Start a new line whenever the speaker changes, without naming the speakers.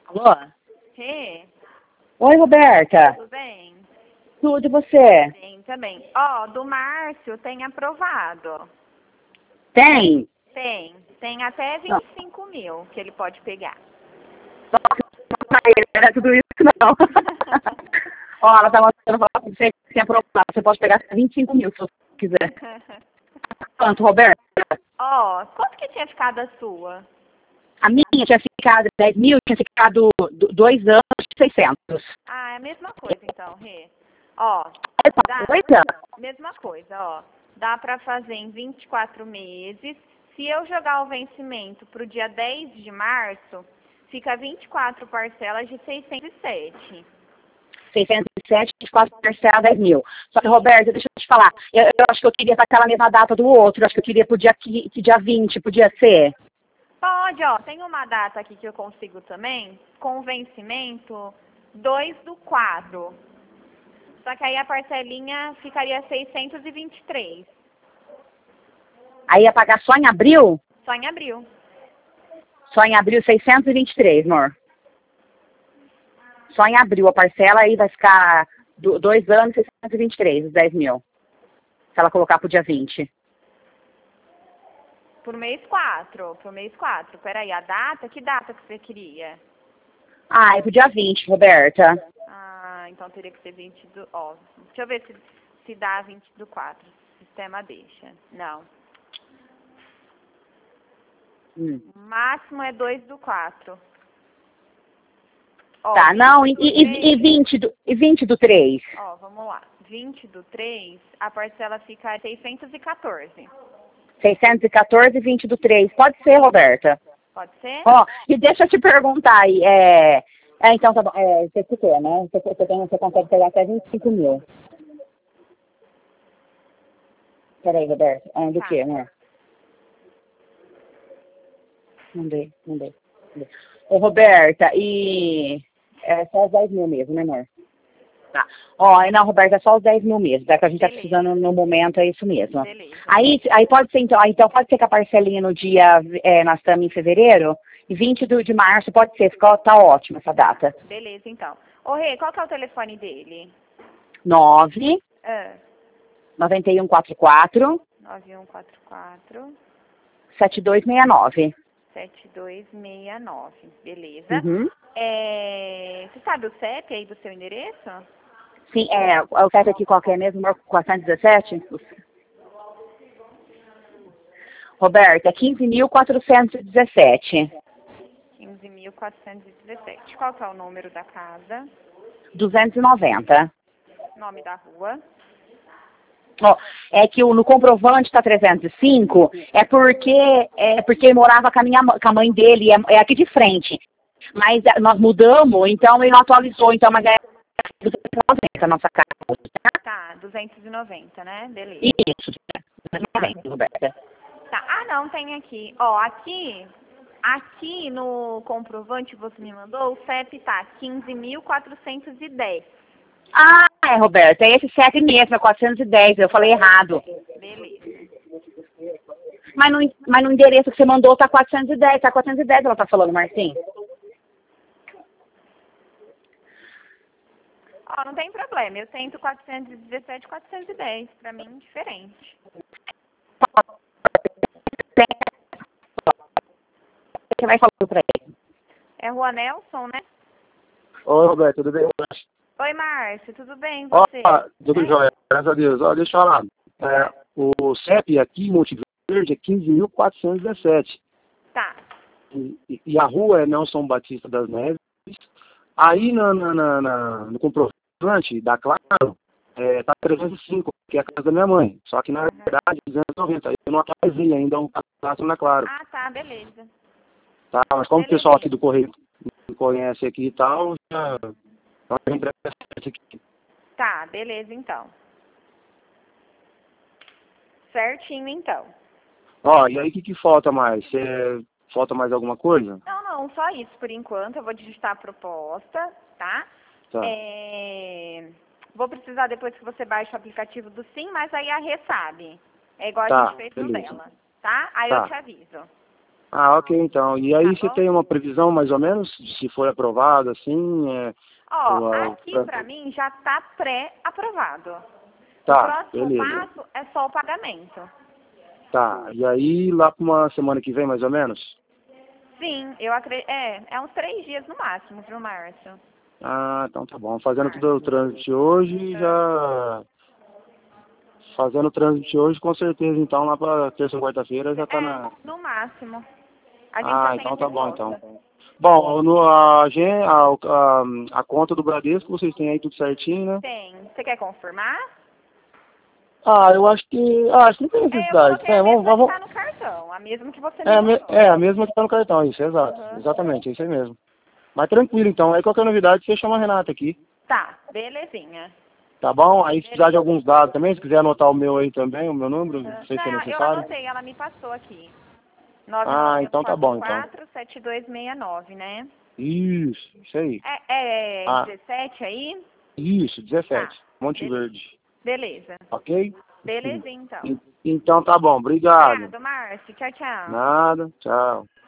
Alô?
Rê,
Oi, Roberta.
tudo bem?
Tudo e você?
Bem, também. Ó, do Márcio tem aprovado.
Tem?
Tem até
Não.
25 mil que ele pode pegar.
Não era tudo isso, não. Ó, ela tá mostrando pra você que tem aprovado. Você pode pegar 25 mil, se você quiser. Quanto, Roberta?
Ó, quanto que tinha ficado a sua?
A minha tinha ficado 10 mil, tinha ficado 2 anos de 600.
Ah, é a mesma coisa então, Rê. Ó,
Essa
dá,
coisa?
mesma coisa, ó. Dá pra fazer em 24 meses. Se eu jogar o vencimento pro dia 10 de março, fica 24 parcelas de 607.
607, 4 parcelas, 10 mil. Só que, Roberta, deixa eu te falar. Eu acho que eu queria estar aquela mesma data do outro. Eu acho que eu queria pro dia 20, podia ser.
Pode, ó. Tem uma data aqui que eu consigo também, com vencimento 2/4. Só que aí a parcelinha ficaria 623.
Aí ia pagar só em abril?
Só em abril.
Só em abril, 623, amor. Só em abril a parcela aí vai ficar 2 anos, 623, os 10 mil. Se ela colocar pro dia 20.
Por mês 4. Por mês 4. Peraí, a data? Que data que você queria?
Ah, é pro dia 20, Roberta.
Ah, então teria que ser 20 do... Ó, deixa eu ver se dá 20/4. O sistema deixa. Não. O máximo é 2/4. Ó,
Tá,
20
não,
do 3,
20 do 3.
ó, vamos lá. 20/3, a parcela fica 614.
614 e 20 do 3. Pode ser, Roberta.
Pode ser?
Ó, e deixa eu te perguntar aí, então tá bom, você quer, né? Você consegue pegar até 25 mil. Peraí, Roberta. Do
Tá.
que, amor? Não dei. Ô, Roberta, e é só os 10 mil mesmo, né, amor? Tá. Ó, não, Roberta, é só os 10 mil mesmo. É que a gente tá
Beleza.
precisando no momento, é isso mesmo.
Beleza.
Aí pode ser, então pode ser que a parcelinha no dia, nós estamos em fevereiro, e 20 de março pode ser, tá ótimo essa data.
Beleza, então. Ô, Rê, qual que é o telefone dele?
9
Ah,
9144
9144
7269.
7269. Beleza.
Uhum.
Você sabe o CEP aí do seu endereço?
Sim, o certo aqui qual que é mesmo, amor? 417? Roberta, 15.417.
15.417. Qual que é o número da casa?
290.
Nome da rua?
Ó, é que no comprovante está 305, porque ele morava com com a mãe dele, é aqui de frente. Mas nós mudamos, então ele não atualizou, então, mas é 290 a nossa casa.
Tá, 290, né? Beleza.
Isso, 290, Roberta.
Tá. Ah, não, tem aqui. Ó, aqui no comprovante que você me mandou, o CEP tá 15.410.
Ah, Roberta, é esse 7 mesmo, é 410, eu falei errado.
Beleza.
Mas no endereço que você mandou tá 410, ela tá falando, Marcinho.
Ó, não tem problema. Eu tento 417, 410. Pra mim, diferente.
Você vai falando pra ele.
É Rua Nelson, né?
Oi, Roberto, tudo bem?
Oi, Márcio. Tudo bem? E
Ó,
você?
tudo jóia, graças a Deus. Ó, deixa eu falar. O CEP aqui em Monte Verde é 15.417.
Tá.
E a rua é Nelson Batista das Neves. Aí no comprovante da Claro, tá 305, que é a casa da minha mãe. Só que na verdade 290. Eu não atualizei ainda um cadastro na Claro.
Ah, tá. Beleza.
Tá? Mas como o pessoal aqui do Correio me conhece aqui e tal, já entrega aqui.
Tá, beleza, então. Certinho, então.
Ó, e aí o que falta mais? Falta mais alguma coisa?
Não, só isso por enquanto. Eu vou digitar a proposta, tá?
Tá.
Vou precisar depois que você baixe o aplicativo do Sim, mas aí a Rê sabe. É igual a
Tá,
gente fez no
beleza.
dela, tá? Aí
Tá.
eu te aviso.
Ah, ok, então. E aí
Tá
você
bom?
tem uma previsão, mais ou menos, de se foi aprovado, assim?
Ó, aqui pra mim já tá pré-aprovado. O
Tá,
próximo
beleza.
passo é só o pagamento.
Tá, e aí lá pra uma semana que vem, mais ou menos?
Sim, eu acredito. É uns 3 dias no máximo, viu, Márcio?
Ah, então tá bom. Fazendo tudo o
Márcio.
trânsito hoje, já... Fazendo o trânsito hoje, com certeza, então, lá pra terça ou quarta-feira já tá na...
No máximo. A gente já
Ah,
tem a
então tá bom, então.
resposta.
Bom, a conta do Bradesco, vocês têm aí tudo certinho, né?
Tem. Você quer confirmar?
Ah, eu acho que... Ah, acho que não tem
Eu
necessidade.
coloquei a mesma que
Vamos...
tá no cartão, a mesma que você me mandou.
A mesma que tá no cartão, isso, exato.
Uhum.
Exatamente, é isso aí mesmo. Mas tranquilo, então. Aí qualquer novidade, você chama a Renata aqui.
Tá, belezinha.
Tá bom? Aí se precisar de alguns dados também, se quiser anotar o meu aí também, o meu número, não sei se é
Não, eu
necessário.
anotei, ela me passou aqui.
Ah, então tá bom, então.
9944-7269, né?
Isso aí.
É
Ah,
17 aí?
isso,
Tá,
17. Monte
beleza.
Verde.
Beleza.
Ok?
Belezinha, então.
Então tá bom, obrigado.
Obrigada, Márcio. Tchau, tchau.
Nada, tchau.